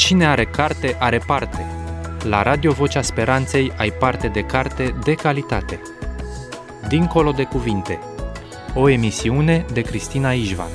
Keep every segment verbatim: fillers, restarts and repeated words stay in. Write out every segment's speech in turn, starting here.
Cine are carte, are parte. La Radio Vocea Speranței ai parte de carte de calitate. Dincolo de cuvinte. O emisiune de Cristina Ișvan.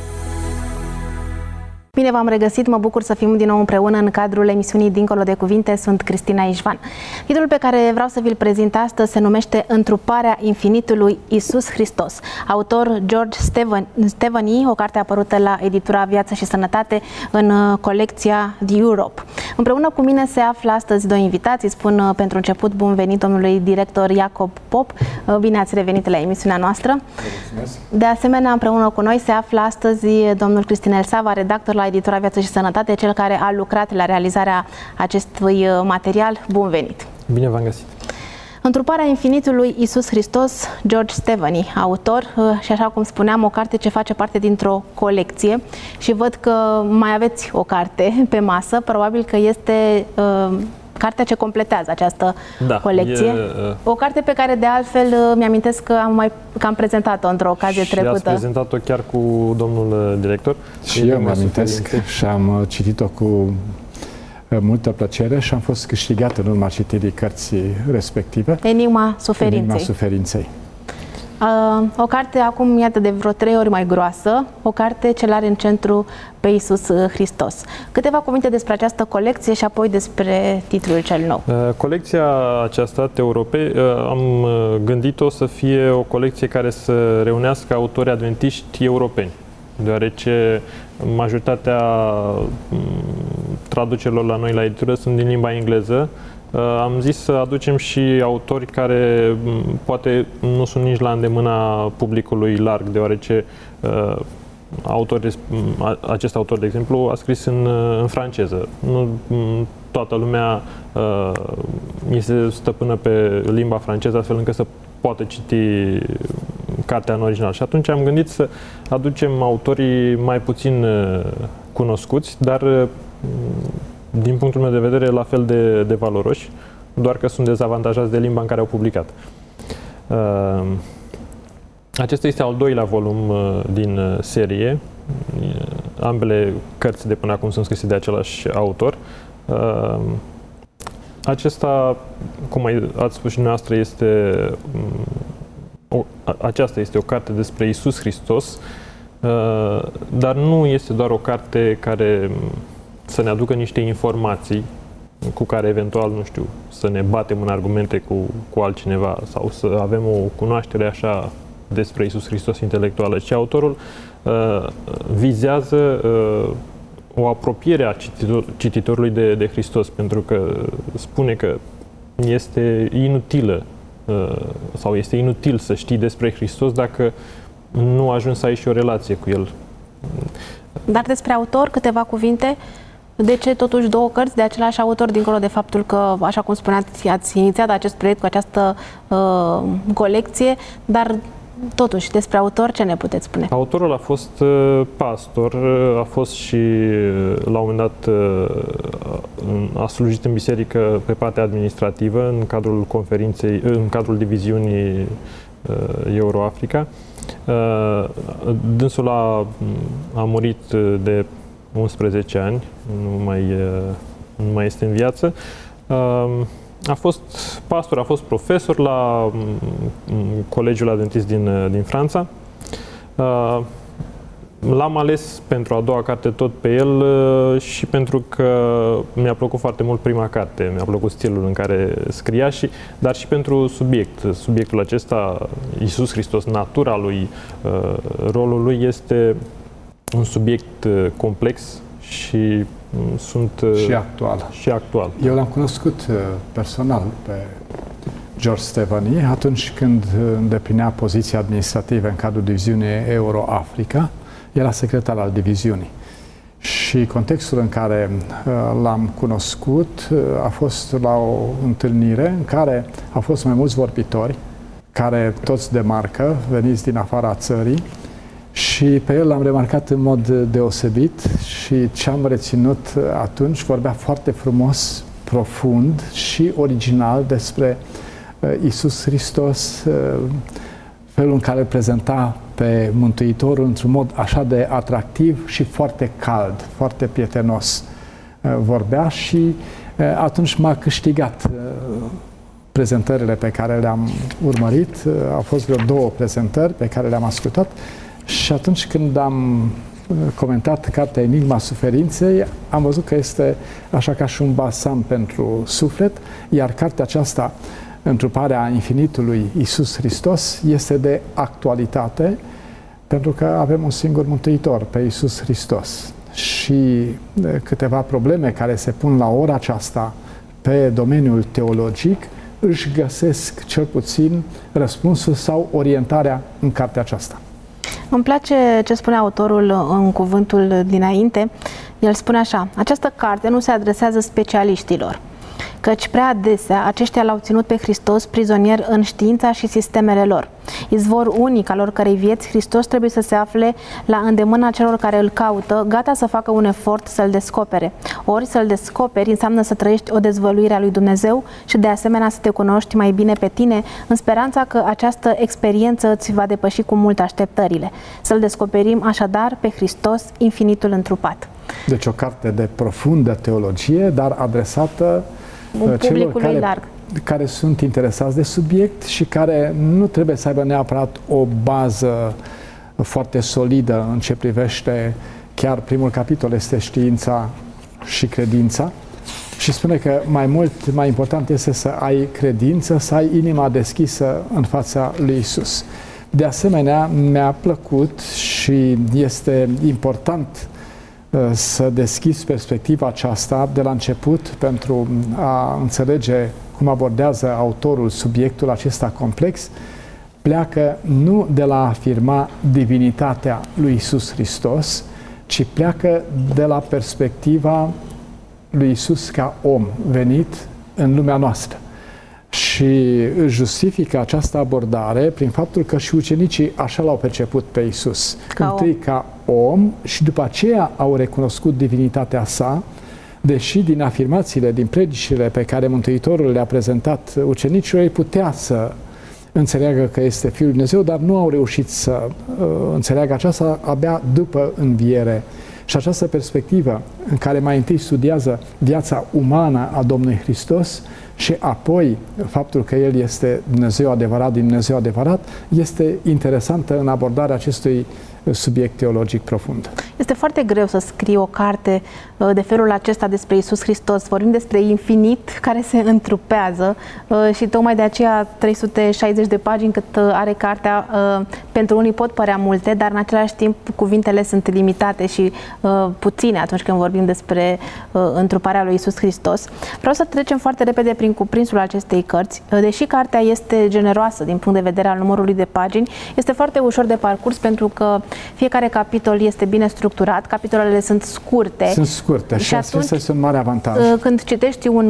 Bine v-am regăsit, mă bucur să fim din nou împreună în cadrul emisiunii Dincolo de cuvinte. Sunt Cristina Ișvan. Titlul pe care vreau să vi-l prezint astăzi se numește Întruparea infinitului Iisus Hristos. Autor George Stephanie, o carte apărută la editura Viață și Sănătate în colecția The Europe. Împreună cu mine se află astăzi doi invitați. Îi spun pentru început bun venit domnului director Iacob Pop. Bine ați revenit la emisiunea noastră. Mulțumesc. De asemenea, împreună cu noi se află astăzi domnul Cristinel Sava, redactor la editura Viață și Sănătate, cel care a lucrat la realizarea acestui material. Bun venit! Bine v-am găsit! Întruparea infinitului Iisus Hristos, George Stephanie, autor, și așa cum spuneam, o carte ce face parte dintr-o colecție și văd că mai aveți o carte pe masă, probabil că este uh, cartea ce completează această da, colecție. E, uh... O carte pe care de altfel mi-amintesc că am, mai, că am prezentat-o într-o ocazie și trecută. Și ați prezentat-o chiar cu domnul director? Și eu mi-amintesc și am citit-o cu multă plăcere și am fost câștigat în urma citirii cărții respective. Enigma suferinței. Enigma suferinței. Uh, o carte acum, iată, de vreo trei ori mai groasă, o carte ce l-are în centru pe Iisus Hristos. Câteva cuvinte despre această colecție și apoi despre titlul cel nou. Uh, colecția aceasta, The Europe, uh, am gândit-o să fie o colecție care să reunească autori adventiști europeni, deoarece majoritatea traducerilor la noi la editură sunt din limba engleză. Am zis să aducem și autori care poate nu sunt nici la îndemâna publicului larg, deoarece uh, autori, acest autor, de exemplu, a scris în, în franceză. Nu toată lumea uh, este stăpână pe limba franceză, astfel încât să poată citi cartea în original. Și atunci am gândit să aducem autorii mai puțin uh, cunoscuți, dar uh, din punctul meu de vedere, la fel de, de valoroși, doar că sunt dezavantajați de limba în care au publicat. Uh, acesta este al doilea volum uh, din uh, serie. Uh, ambele cărți de până acum sunt scrise de același autor. Uh, acesta, cum ați spus și dumneavoastră, este, um, o, aceasta este o carte despre Iisus Hristos, uh, dar nu este doar o carte care să ne aducă niște informații cu care eventual, nu știu, să ne batem în argumente cu, cu altcineva sau să avem o cunoaștere așa despre Iisus Hristos intelectuală, ci autorul uh, vizează uh, o apropiere a cititor, cititorului de, de Hristos, pentru că spune că este inutilă uh, sau este inutil să știi despre Hristos dacă nu ajungi să ai și o relație cu El. Dar despre autor, câteva cuvinte. De ce totuși două cărți de același autor, dincolo de faptul că, așa cum spuneați, ați inițiat acest proiect cu această uh, colecție, dar totuși, despre autor, ce ne puteți spune? Autorul a fost uh, pastor, a fost și, uh, la un moment dat, uh, a slujit în biserică pe partea administrativă, în cadrul conferinței, în cadrul diviziunii uh, Euro-Africa. Uh, dânsul a, a murit de unsprezece ani, nu mai, nu mai este în viață. A fost pastor, a fost profesor la Colegiul Adventist din, din Franța. L-am ales pentru a doua carte tot pe el și pentru că mi-a plăcut foarte mult prima carte, mi-a plăcut stilul în care scria, și, dar și pentru subiect. Subiectul acesta, Iisus Hristos, natura lui, rolul lui, este un subiect complex și sunt și actual. Și actual. Eu l-am cunoscut personal pe George Stephanie atunci când îndeplinea poziția administrativă în cadrul diviziunii Euro-Africa. Era secretar al diviziunii. Și contextul în care l-am cunoscut a fost la o întâlnire în care au fost mai mulți vorbitori, care toți de marcă, veniți din afara țării, și pe el l-am remarcat în mod deosebit și ce am reținut atunci, vorbea foarte frumos, profund și original despre Iisus Hristos, felul în care îl prezenta pe Mântuitorul într-un mod așa de atractiv și foarte cald, foarte prietenos. vorbea și atunci m-a câștigat prezentările pe care le-am urmărit. Au fost vreo două prezentări pe care le-am ascultat și atunci când am comentat cartea Enigma Suferinței, am văzut că este așa ca și un balsam pentru suflet, iar cartea aceasta, Întruparea infinitului Iisus Hristos, este de actualitate pentru că avem un singur Mântuitor, pe Iisus Hristos. Și câteva probleme care se pun la ora aceasta pe domeniul teologic își găsesc cel puțin răspunsul sau orientarea în cartea aceasta. Îmi place ce spune autorul în cuvântul dinainte. El spune așa: această carte nu se adresează specialiștilor, căci prea adesea aceștia l-au ținut pe Hristos prizonier în știința și sistemele lor. Izvor unic al oricărei vieți, Hristos trebuie să se afle la îndemâna celor care îl caută, gata să facă un efort să-l descopere. Ori să-l descoperi înseamnă să trăiești o dezvăluire a lui Dumnezeu și de asemenea să te cunoști mai bine pe tine, în speranța că această experiență îți va depăși cu mult așteptările. Să-l descoperim așadar pe Hristos, infinitul întrupat. Deci o carte de profundă teologie, dar adresată celor care, larg. care sunt interesați de subiect și care nu trebuie să aibă neapărat o bază foarte solidă în ce privește, chiar primul capitol este știința și credința, și spune că mai mult, mai important este să ai credință, să ai inima deschisă în fața lui Iisus. De asemenea, mi-a plăcut și este important să deschizi perspectiva aceasta de la început pentru a înțelege cum abordează autorul subiectul acesta complex. Pleacă nu de la a afirma divinitatea lui Iisus Hristos, ci pleacă de la perspectiva lui Iisus ca om venit în lumea noastră. Și justifică această abordare prin faptul că și ucenicii așa l-au perceput pe Iisus. Ca Întâi om. ca om și după aceea au recunoscut divinitatea sa, deși din afirmațiile, din predicile pe care Mântuitorul le-a prezentat ucenicilor, ei putea să înțeleagă că este Fiul lui Dumnezeu, dar nu au reușit să uh, înțeleagă aceasta abia după înviere. Și această perspectivă în care mai întâi studiază viața umană a Domnului Hristos și apoi faptul că El este Dumnezeu adevărat din Dumnezeu adevărat, este interesantă în abordarea acestui subiect teologic profund. Este foarte greu să scrii o carte de felul acesta despre Iisus Hristos. Vorbim despre infinit care se întrupează și tocmai de aceea trei sute șaizeci de pagini cât are cartea, pentru unii pot părea multe, dar în același timp cuvintele sunt limitate și puține atunci când vorbim despre întruparea lui Iisus Hristos. Vreau să trecem foarte repede prin cuprinsul acestei cărți. Deși cartea este generoasă din punct de vedere al numărului de pagini, este foarte ușor de parcurs pentru că fiecare capitol este bine structurat, capitolele sunt scurte. Sunt scurte și, și acesta este un mare avantaj. Când citești un,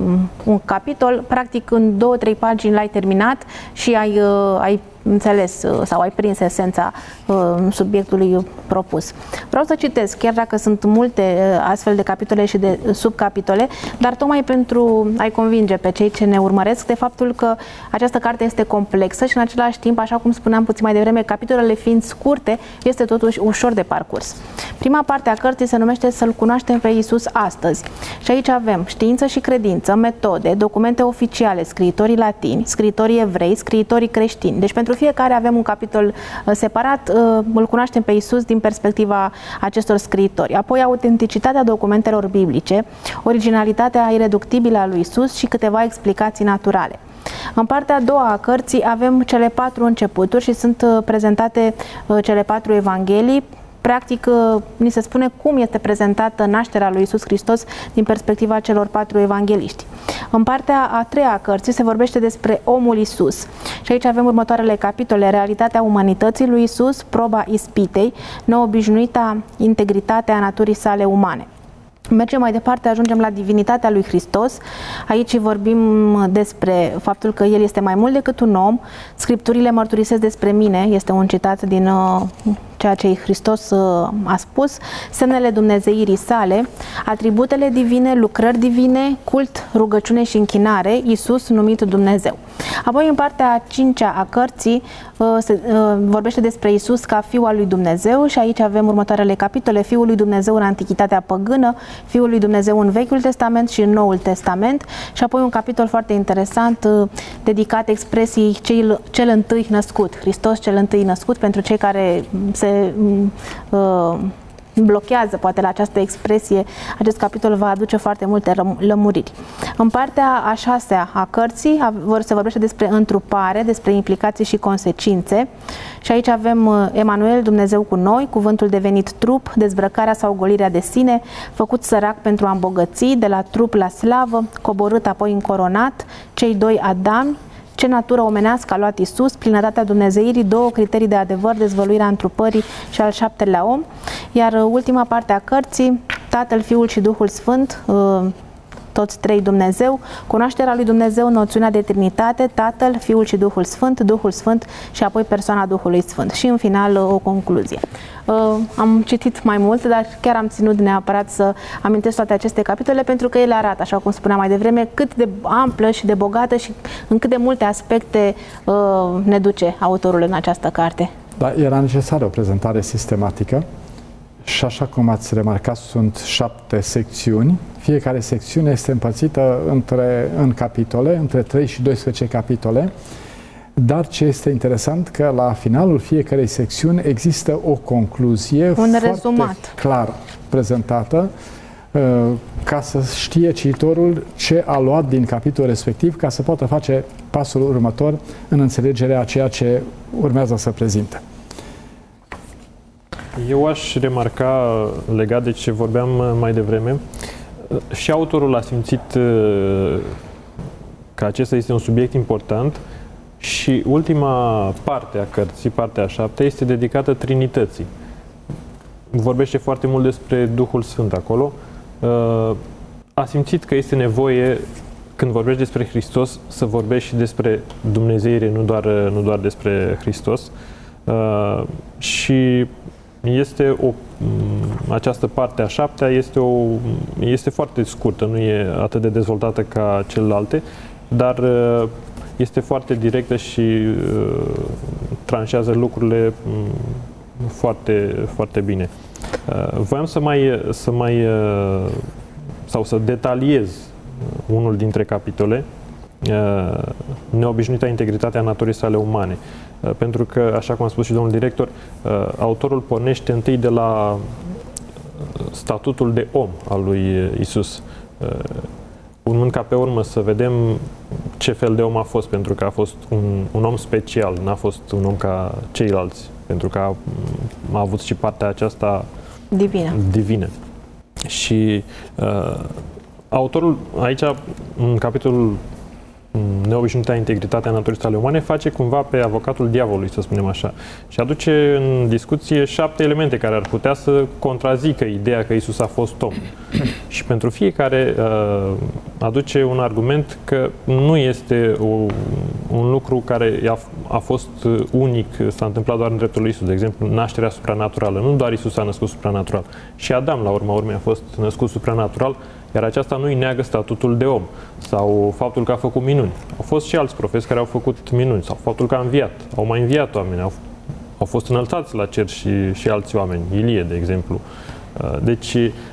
un capitol, practic în două, trei pagini l-ai terminat și ai, ai înțeles sau ai prins esența subiectului propus. Vreau să citesc, chiar dacă sunt multe astfel de capitole și de subcapitole, dar tocmai pentru a-i convinge pe cei ce ne urmăresc de faptul că această carte este complexă și în același timp, așa cum spuneam puțin mai devreme, capitolele fiind scurte, este totuși ușor de parcurs. Prima parte a cărții se numește Să-L cunoaștem pe Iisus astăzi. Și aici avem știință și credință, metode, documente oficiale, scriitorii latini, scriitorii evrei, scriitorii creștini. Deci pentru fiecare avem un capitol separat, îl cunoaștem pe Iisus din perspectiva acestor scriitori. Apoi autenticitatea documentelor biblice, originalitatea ireductibilă a lui Iisus și câteva explicații naturale. În partea a doua a cărții avem cele patru începuturi și sunt prezentate cele patru evanghelii. Practic, ni se spune cum este prezentată nașterea lui Iisus Hristos din perspectiva celor patru evangeliști. În partea a treia a cărții se vorbește despre omul Iisus. Și aici avem următoarele capitole: realitatea umanității lui Iisus, proba ispitei, neobișnuita integritatea naturii sale umane. Mergem mai departe, ajungem la divinitatea lui Hristos. Aici vorbim despre faptul că El este mai mult decât un om. Scripturile mărturisesc despre mine, este un citat din uh, ceea ce Hristos a spus, semnele dumnezeirii sale, atributele divine, lucrări divine, cult, rugăciune și închinare, Iisus numit Dumnezeu. Apoi, în partea a cincea a cărții, se vorbește despre Iisus ca Fiul al lui Dumnezeu și aici avem următoarele capitole: Fiul lui Dumnezeu în Antichitatea păgână, Fiul lui Dumnezeu în Vechiul Testament și în Noul Testament, și apoi un capitol foarte interesant dedicat expresiei cel, cel întâi născut, Hristos cel întâi născut, pentru cei care se uh, blochează poate la această expresie. Acest capitol va aduce foarte multe lămuriri. În partea a șasea a cărții se vorbește despre întrupare, despre implicații și consecințe, și aici avem Emanuel, Dumnezeu cu noi, cuvântul devenit trup, dezbrăcarea sau golirea de sine, făcut sărac pentru a îmbogăți, de la trup la slavă, coborât apoi încoronat, cei doi Adami, ce natură omenească a luat Iisus, plinătatea dumnezeirii, două criterii de adevăr, dezvăluirea întrupării și al șaptelea om. Iar ultima parte a cărții, Tatăl, Fiul și Duhul Sfânt, toți trei Dumnezeu, cunoașterea lui Dumnezeu, noțiunea de Trinitate, Tatăl, Fiul și Duhul Sfânt, Duhul Sfânt și apoi persoana Duhului Sfânt. Și în final o concluzie. Am citit mai mult, dar chiar am ținut neapărat să amintesc toate aceste capitole, pentru că ele arată, așa cum spuneam mai devreme, cât de amplă și de bogată și în cât de multe aspecte ne duce autorul în această carte. Da, era necesară o prezentare sistematică. Și așa cum ați remarcat, sunt șapte secțiuni. Fiecare secțiune este împărțită între, în capitole, între trei și doisprezece capitole. Dar ce este interesant, că la finalul fiecarei secțiuni există o concluzie Un foarte rezumat. clar prezentată, ca să știe cititorul ce a luat din capitolul respectiv, ca să poată face pasul următor în înțelegerea a ceea ce urmează să prezinte. Eu aș remarca, legat de ce vorbeam mai devreme, și autorul a simțit că acesta este un subiect important și ultima parte a cărții, partea a șaptea, este dedicată Trinității. Vorbește foarte mult despre Duhul Sfânt acolo. A simțit că este nevoie, când vorbești despre Hristos, să vorbești și despre Dumnezeire, nu doar, nu doar despre Hristos. Și este o, această parte a șaptea este, o, este foarte scurtă, nu e atât de dezvoltată ca celelalte, dar este foarte directă și uh, tranșează lucrurile foarte, foarte bine. Uh, voiam să mai, să mai uh, sau să detaliez unul dintre capitole, uh, neobișnuita integritatea naturii sale umane. Pentru că, așa cum a spus și domnul director, autorul pornește întâi de la statutul de om al lui Iisus, urmând ca pe urmă să vedem ce fel de om a fost, pentru că a fost un, un om special, n-a fost un om ca ceilalți, pentru că a, a avut și partea aceasta divină. divină. Și uh, autorul aici, în capitolul neobișnuita integritatea naturii sale umane, face cumva pe avocatul diavolului, să spunem așa, și aduce în discuție șapte elemente care ar putea să contrazică ideea că Iisus a fost om. Și pentru fiecare uh, aduce un argument că nu este o, un lucru care a, a fost unic, s-a întâmplat doar în dreptul lui Iisus. De exemplu, nașterea supranaturală. Nu doar Iisus a născut supranatural. Și Adam, la urma urmei, a fost născut supranatural, iar aceasta nu îi neagă statutul de om sau faptul că a făcut minuni. Au fost și alți profeți care au făcut minuni sau faptul că a înviat. Au mai înviat oameni, au, au fost înălțați la cer și, și alți oameni. Ilie, de exemplu. Deci,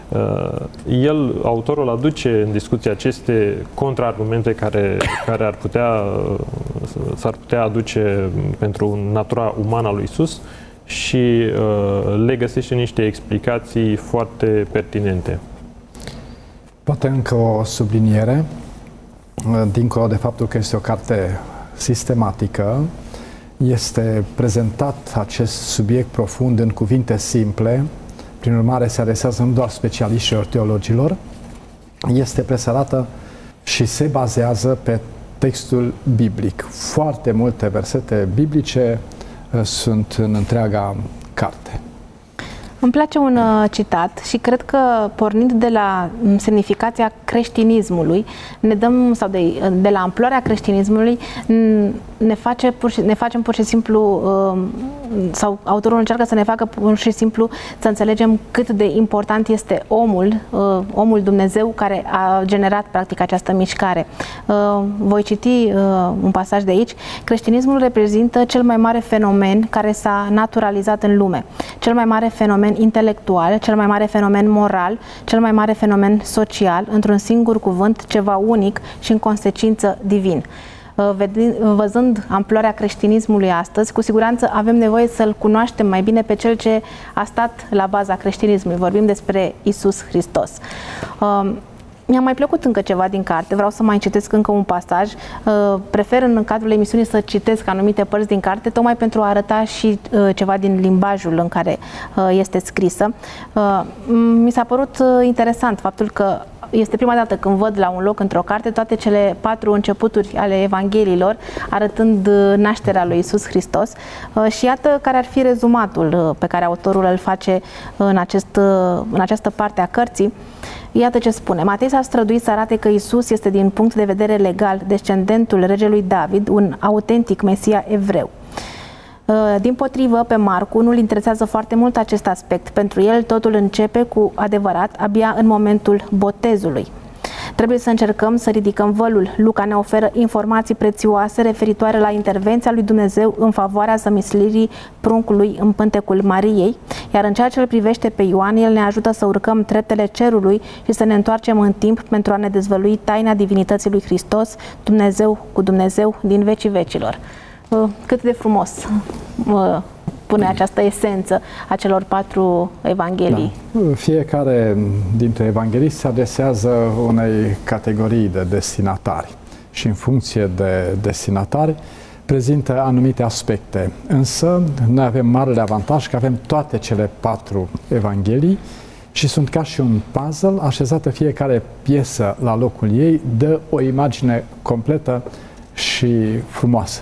el, autorul, aduce în discuție aceste contraargumente care, care ar putea, s-ar putea aduce pentru natura umană a lui Iisus și le găsește niște explicații foarte pertinente. Poate încă o subliniere, dincolo de faptul că este o carte sistematică, este prezentat acest subiect profund în cuvinte simple, prin urmare se adresează nu doar specialiștilor, teologilor, este presărată și se bazează pe textul biblic. Foarte multe versete biblice sunt în întreaga carte. Îmi place un uh, citat și cred că, pornind de la semnificația creștinismului, ne dăm, sau de, de la amploarea creștinismului, ne, face pur și, ne facem pur și simplu uh, sau autorul încearcă să ne facă pur și simplu să înțelegem cât de important este omul, uh, omul Dumnezeu care a generat practic această mișcare. Uh, voi citi uh, un pasaj de aici. Creștinismul reprezintă cel mai mare fenomen care s-a naturalizat în lume, cel mai mare fenomen intelectual, cel mai mare fenomen moral, cel mai mare fenomen social, într-un singur cuvânt, ceva unic și în consecință divin. Văzând amploarea creștinismului astăzi, cu siguranță avem nevoie să-L cunoaștem mai bine pe Cel ce a stat la baza creștinismului. Vorbim despre Iisus Hristos. Mi-a mai plăcut încă ceva din carte, vreau să mai citesc încă un pasaj. Prefer în cadrul emisiunii să citesc anumite părți din carte, tocmai pentru a arăta și ceva din limbajul în care este scrisă. Mi s-a părut interesant faptul că este prima dată când văd la un loc într-o carte toate cele patru începuturi ale Evangheliilor, arătând nașterea lui Iisus Hristos. Și iată care ar fi rezumatul pe care autorul îl face în, acest, în această parte a cărții. Iată ce spune. Matei s-a străduit să arate că Iisus este din punct de vedere legal descendentul regelui David, un autentic Mesia evreu. Dimpotrivă, pe Marcu nu-l interesează foarte mult acest aspect. Pentru el totul începe cu adevărat abia în momentul botezului. Trebuie să încercăm să ridicăm vălul. Luca ne oferă informații prețioase referitoare la intervenția lui Dumnezeu în favoarea zămislirii pruncului în pântecul Mariei, iar în ceea ce îl privește pe Ioan, el ne ajută să urcăm treptele cerului și să ne întoarcem în timp pentru a ne dezvălui taina divinității lui Hristos, Dumnezeu cu Dumnezeu din vecii vecilor. Cât de frumos pune această esență a celor patru evanghelii. Da. Fiecare dintre evangheliști se adresează unei categorii de destinatari și în funcție de destinatari prezintă anumite aspecte. Însă noi avem marele avantaj că avem toate cele patru evanghelii și sunt ca și un puzzle, așezată fiecare piesă la locul ei, dă o imagine completă și frumoasă.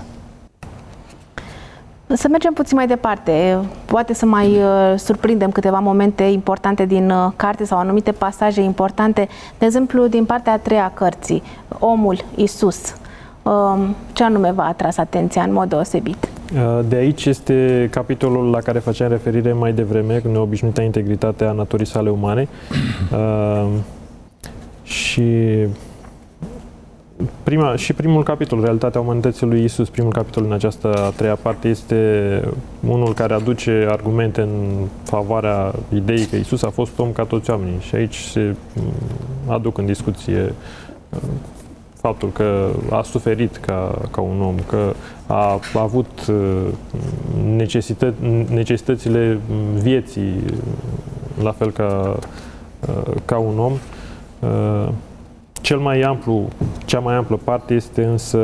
Să mergem puțin mai departe, poate să mai uh, surprindem câteva momente importante din uh, carte sau anumite pasaje importante, de exemplu din partea a treia a cărții, omul Iisus. Uh, ce anume v-a atras atenția în mod deosebit? De aici este capitolul la care făceam referire mai devreme, cu neobișnuita integritatea naturii sale umane. uh, și Prima, și primul capitol, Realitatea umanității lui Iisus, primul capitol în această a treia parte, este unul care aduce argumente în favoarea ideii că Iisus a fost om ca toți oamenii. Și aici se aduc în discuție faptul că a suferit ca, ca un om, că a, a avut necesită, necesitățile vieții la fel ca, ca un om. Cel mai amplu, cea mai amplă parte este însă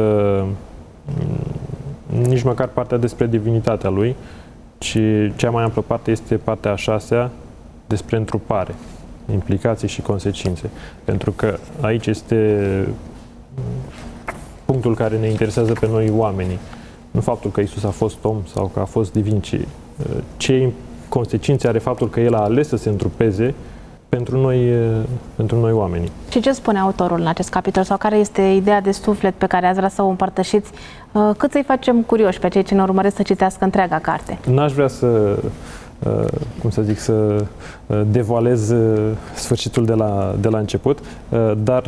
nici măcar partea despre divinitatea lui, ci cea mai amplă parte este partea a șasea despre întrupare, implicații și consecințe. Pentru că aici este punctul care ne interesează pe noi oamenii. Nu faptul că Iisus a fost om sau că a fost divin, ci ce consecințe are faptul că El a ales să se întrupeze pentru noi, pentru noi oamenii. Și ce spune autorul în acest capitol sau care este ideea de suflet pe care ați vrea să o împărtășiți, cât să-i facem curioși pe cei ce ne urmăresc să citească întreaga carte? N-aș vrea să, cum să zic, să devoalez sfârșitul de la, de la început, dar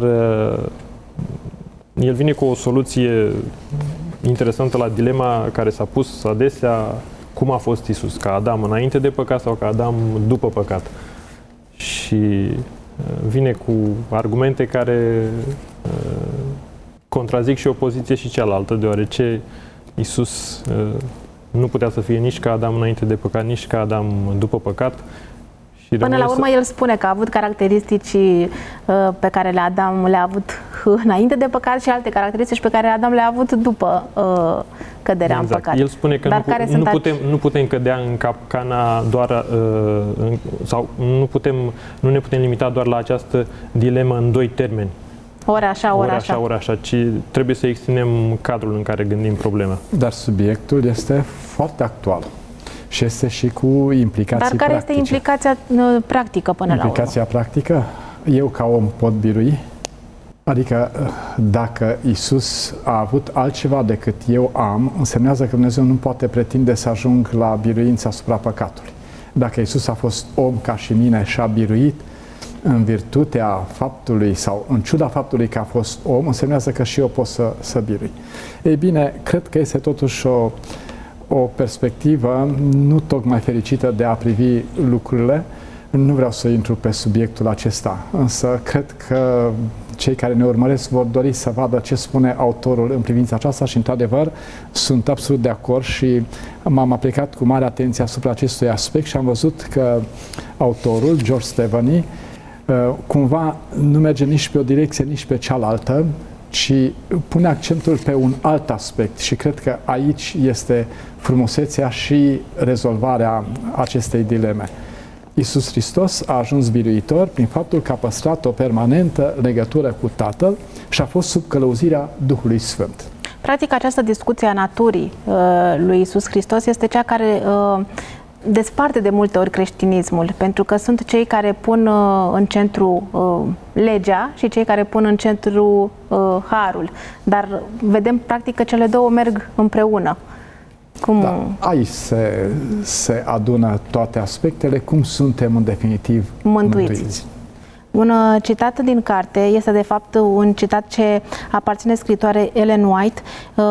el vine cu o soluție interesantă la dilema care s-a pus adesea: cum a fost Iisus, ca Adam înainte de păcat sau ca Adam după păcat? Și vine cu argumente care contrazic și o poziție și cealaltă, deoarece Iisus nu putea să fie nici ca Adam înainte de păcat, nici ca Adam după păcat. Și Până la urmă, să... el spune că a avut caracteristici pe care le Adam le-a avut înainte de păcat și alte caracteristici pe care Adam le-a avut după uh, căderea exact. în păcat. El spune că Dar nu, nu, putem, nu putem cădea în capcana doar, uh, în, sau nu, putem, nu ne putem limita doar la această dilemă în doi termeni. Ori așa, ori, ori așa. Ori așa, ci trebuie să extindem cadrul în care gândim problema. Dar subiectul este foarte actual. Și este și cu implicații Dar care practice. este implicația practică până implicația la urmă? practică? Eu, ca om, pot birui Adică dacă Iisus a avut altceva decât eu am, însemnează că Dumnezeu nu poate pretinde să ajung la biruința asupra păcatului. Dacă Iisus a fost om ca și mine și a biruit în virtutea faptului sau în ciuda faptului că a fost om, însemnează că și eu pot să, să birui. Ei bine, cred că este totuși o, o perspectivă nu tocmai fericită de a privi lucrurile. Nu vreau să intru pe subiectul acesta, însă cred că cei care ne urmăresc vor dori să vadă ce spune autorul în privința aceasta și, într-adevăr, sunt absolut de acord și m-am aplicat cu mare atenție asupra acestui aspect și am văzut că autorul, George Stevany, cumva nu merge nici pe o direcție, nici pe cealaltă, ci pune accentul pe un alt aspect și cred că aici este frumusețea și rezolvarea acestei dileme. Iisus Hristos a ajuns biruitor prin faptul că a păstrat o permanentă legătură cu Tatăl și a fost sub călăuzirea Duhului Sfânt. Practic, această discuție a naturii uh, lui Iisus Hristos este cea care uh, desparte de multe ori creștinismul, pentru că sunt cei care pun uh, în centru uh, legea și cei care pun în centru uh, harul. Dar vedem, practic, că cele două merg împreună. Cum... Da, aici se, se adună toate aspectele, cum suntem în definitiv mântuiți. mântuiți. Un citat din carte este de fapt un citat ce aparține scritoarei Ellen White,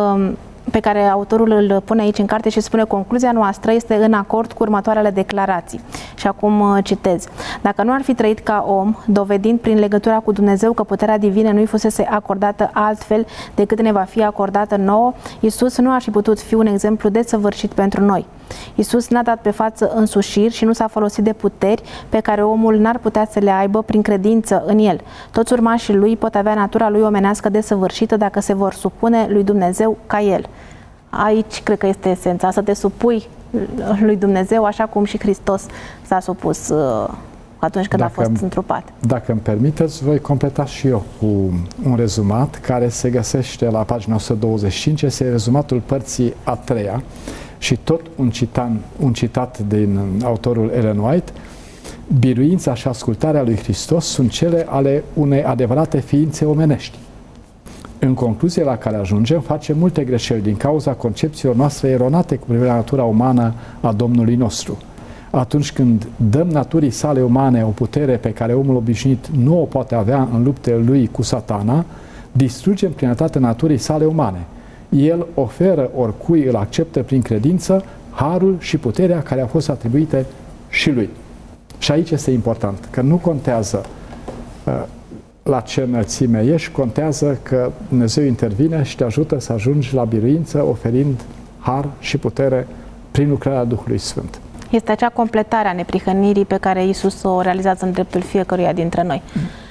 pe care autorul îl pune aici în carte și spune: concluzia noastră este în acord cu următoarele declarații. Și acum citez: dacă nu ar fi trăit ca om, dovedind prin legătura cu Dumnezeu că puterea divină nu-i fusese acordată altfel decât ne va fi acordată nouă, Iisus nu ar fi putut fi un exemplu desăvârșit pentru noi. Iisus n-a dat pe față însușiri și nu s-a folosit de puteri pe care omul n-ar putea să le aibă prin credință în el. Toți urmașii lui pot avea natura lui omenească desăvârșită dacă se vor supune lui Dumnezeu ca el. Aici cred că este esența, să te supui lui Dumnezeu așa cum și Hristos s-a supus uh, atunci când dacă, a fost întrupat. Dacă îmi permiteți, voi completa și eu cu un rezumat care se găsește la pagina o sută douăzeci și cinci, este rezumatul părții a treia și tot un, citan, un citat din autorul Ellen White: biruința și ascultarea lui Hristos sunt cele ale unei adevărate ființe omenești. În concluzie la care ajungem, facem multe greșeli din cauza concepțiilor noastre eronate cu privire la natura umană a Domnului nostru. Atunci când dăm naturii sale umane o putere pe care omul obișnuit nu o poate avea în luptele lui cu Satana, distrugem plinătatea naturii sale umane. El oferă oricui îl acceptă prin credință harul și puterea care au fost atribuite și lui. Și aici este important, că nu contează uh, la ce înălțime ești, contează că Dumnezeu intervine și te ajută să ajungi la biruință, oferind har și putere prin lucrarea Duhului Sfânt. Este acea completare a neprihănirii pe care Iisus o realizează în dreptul fiecăruia dintre noi.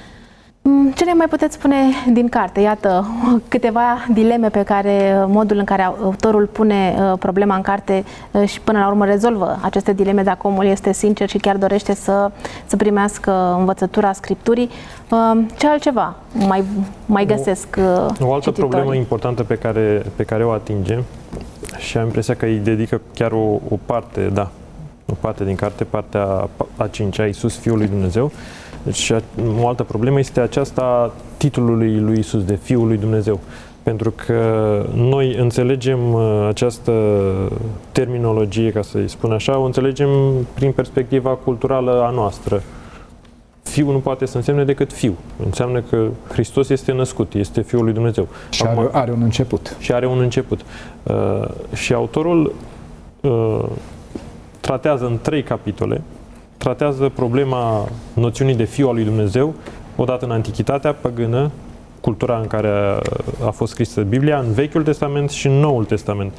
Ce ne mai puteți spune din carte? Iată câteva dileme pe care, modul în care autorul pune problema în carte și până la urmă rezolvă aceste dileme, dacă omul este sincer și chiar dorește să, să primească învățătura Scripturii. Ce altceva mai, mai găsesc O, o altă cititorii? problemă importantă pe care, pe care o atinge și am impresia că îi dedică chiar o, o parte, da, o parte din carte, partea a cincea, Iisus, Fiul lui Dumnezeu. Deci o altă problemă este aceasta titlului lui Iisus, de Fiul lui Dumnezeu. Pentru că noi înțelegem această terminologie, ca să-i spun așa, o înțelegem prin perspectiva culturală a noastră. Fiul nu poate să însemne decât fiu. Înseamnă că Hristos este născut, este Fiul lui Dumnezeu. Și are, are un început. Și are un început. Uh, și autorul uh, tratează în trei capitole, tratează problema noțiunii de Fiu al lui Dumnezeu, odată în Antichitatea păgână, cultura în care a, a fost scrisă Biblia, în Vechiul Testament și în Noul Testament.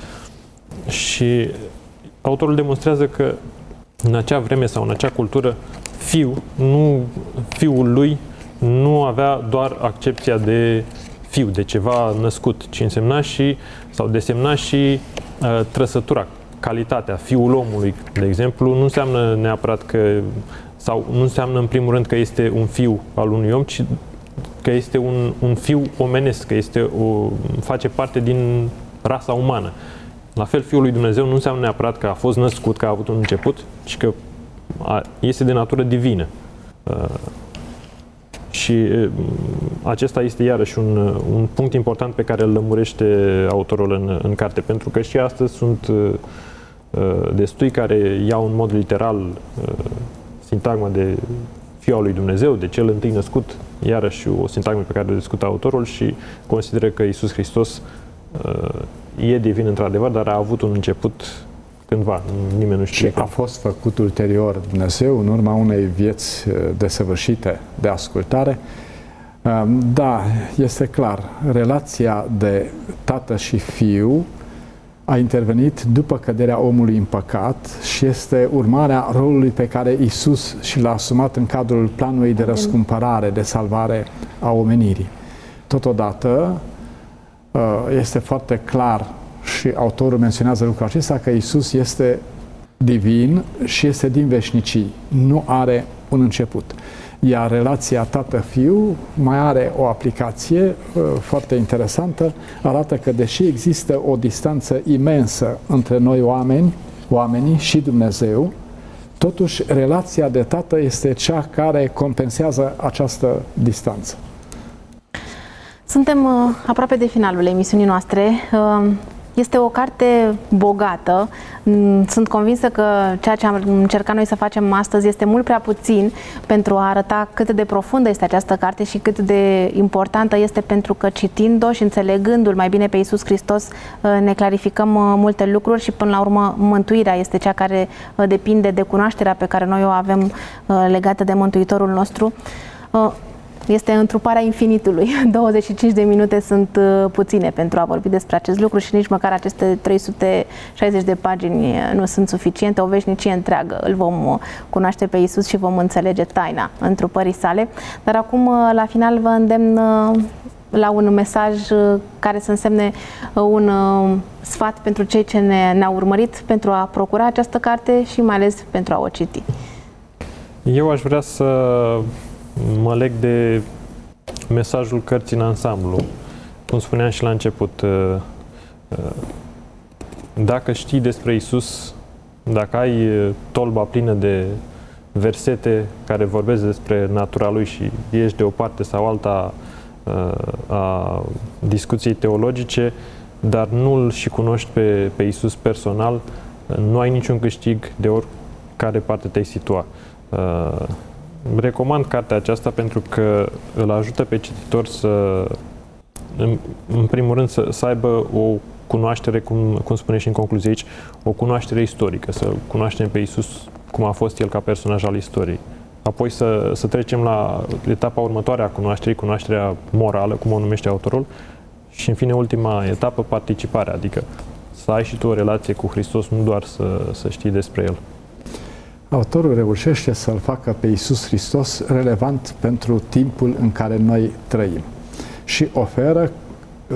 Și autorul demonstrează că în acea vreme sau în acea cultură, fiu, nu, fiul lui nu avea doar accepția de fiu, de ceva născut, ci însemna și, sau desemna și uh, trăsătura, calitatea, fiul omului, de exemplu, nu înseamnă neapărat că, sau nu înseamnă în primul rând că este un fiu al unui om, ci că este un, un fiu omenesc, că este o, face parte din rasa umană. La fel, Fiul lui Dumnezeu nu înseamnă neapărat că a fost născut, că a avut un început, ci că a, este de natură divină. Și acesta este iarăși un, un punct important pe care îl lămurește autorul în, în carte, pentru că și astăzi sunt uh, destui care iau în mod literal uh, sintagma de Fiul al lui Dumnezeu, de cel întâi născut, iarăși o sintagmă pe care o discută autorul, și consideră că Iisus Hristos uh, e divin într-adevăr, dar a avut un început cândva, nimeni nu știe. Și a fost făcut ulterior Dumnezeu în urma unei vieți desăvârșite de ascultare. Da, este clar, relația de tată și fiu a intervenit după căderea omului în păcat și este urmarea rolului pe care Iisus și l-a asumat în cadrul planului de răscumpărare, de salvare a omenirii. Totodată, este foarte clar și autorul menționează lucrul acesta, că Iisus este divin și este din veșnicii, nu are un început. Iar relația tată-fiu mai are o aplicație uh, foarte interesantă, arată că deși există o distanță imensă între noi oameni, oamenii și Dumnezeu, totuși relația de tată este cea care compensează această distanță. Suntem uh, aproape de finalul emisiunii noastre. Uh... Este o carte bogată. Sunt convinsă că ceea ce am încercat noi să facem astăzi este mult prea puțin pentru a arăta cât de profundă este această carte și cât de importantă este, pentru că citind-o și înțelegându-l mai bine pe Iisus Hristos ne clarificăm multe lucruri și până la urmă mântuirea este cea care depinde de cunoașterea pe care noi o avem legată de Mântuitorul nostru. Este întruparea infinitului. douăzeci și cinci de minute sunt puține pentru a vorbi despre acest lucru și nici măcar aceste trei sute șaizeci de pagini nu sunt suficiente. O veșnicie întreagă îl vom cunoaște pe Iisus și vom înțelege taina întrupării sale. Dar acum, la final, vă îndemn la un mesaj care să însemne un sfat pentru cei ce ne, ne-au urmărit pentru a procura această carte și mai ales pentru a o citi. Eu aș vrea să mă leg de mesajul cărții în ansamblu. Cum spuneam și la început, dacă știi despre Iisus, dacă ai tolba plină de versete care vorbesc despre natura Lui și ești de o parte sau alta a discuției teologice, dar nu îl și cunoști pe, pe Iisus personal, nu ai niciun câștig de oricare parte te-ai situa. Recomand cartea aceasta pentru că îl ajută pe cititor să, în, în primul rând, să, să aibă o cunoaștere, cum, cum spune și în concluzie aici, o cunoaștere istorică, să cunoaștem pe Iisus cum a fost El ca personaj al istoriei. Apoi să, să trecem la etapa următoare a cunoașterii, cunoașterea morală, cum o numește autorul, și în fine ultima etapă, participarea, adică să ai și tu o relație cu Hristos, nu doar să, să știi despre El. Autorul reușește să-L facă pe Iisus Hristos relevant pentru timpul în care noi trăim și oferă uh,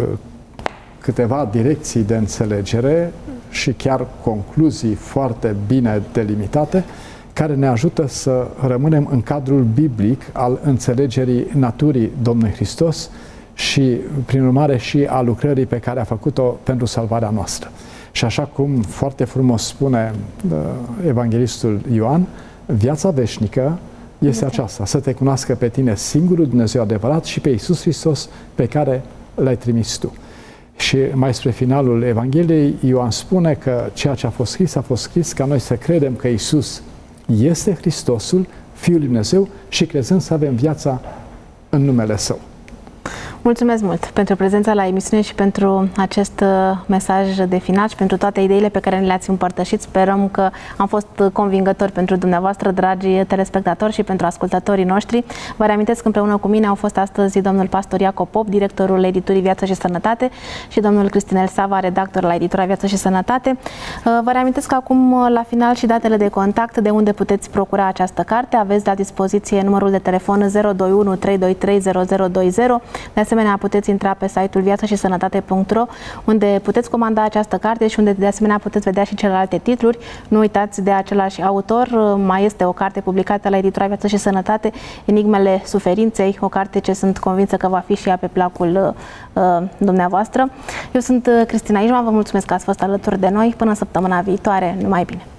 câteva direcții de înțelegere și chiar concluzii foarte bine delimitate care ne ajută să rămânem în cadrul biblic al înțelegerii naturii Domnului Hristos și, prin urmare, și a lucrării pe care a făcut-o pentru salvarea noastră. Și așa cum foarte frumos spune uh, evanghelistul Ioan, viața veșnică este aceasta, să te cunoască pe tine singurul Dumnezeu adevărat și pe Iisus Hristos pe care l-ai trimis tu. Și mai spre finalul Evangheliei, Ioan spune că ceea ce a fost scris, a fost scris ca noi să credem că Iisus este Hristosul, Fiul lui Dumnezeu, și crezând să avem viața în numele Său. Mulțumesc mult pentru prezența la emisiune și pentru acest mesaj de final și pentru toate ideile pe care ne le-ați împărtășit. Sperăm că am fost convingători pentru dumneavoastră, dragi telespectatori, și pentru ascultătorii noștri. Vă reamintesc că împreună cu mine au fost astăzi domnul pastor Iacob Pop, directorul editurii Viață și Sănătate, și domnul Cristinel Sava, redactor la editura Viață și Sănătate. Vă reamintesc că acum, la final, și datele de contact de unde puteți procura această carte. Aveți la dispoziție numărul de telefon zero doi unu trei doi trei zero zero doi zero. De asemenea, puteți intra pe site-ul viață și sănătate punct ro, unde puteți comanda această carte și unde de asemenea puteți vedea și celelalte titluri. Nu uitați de același autor, mai este o carte publicată la editura Viață și Sănătate, Enigmele Suferinței, o carte ce sunt convinsă că va fi și ea pe placul uh, dumneavoastră. Eu sunt Cristina Ișvan, vă mulțumesc că ați fost alături de noi. Până săptămâna viitoare, numai bine!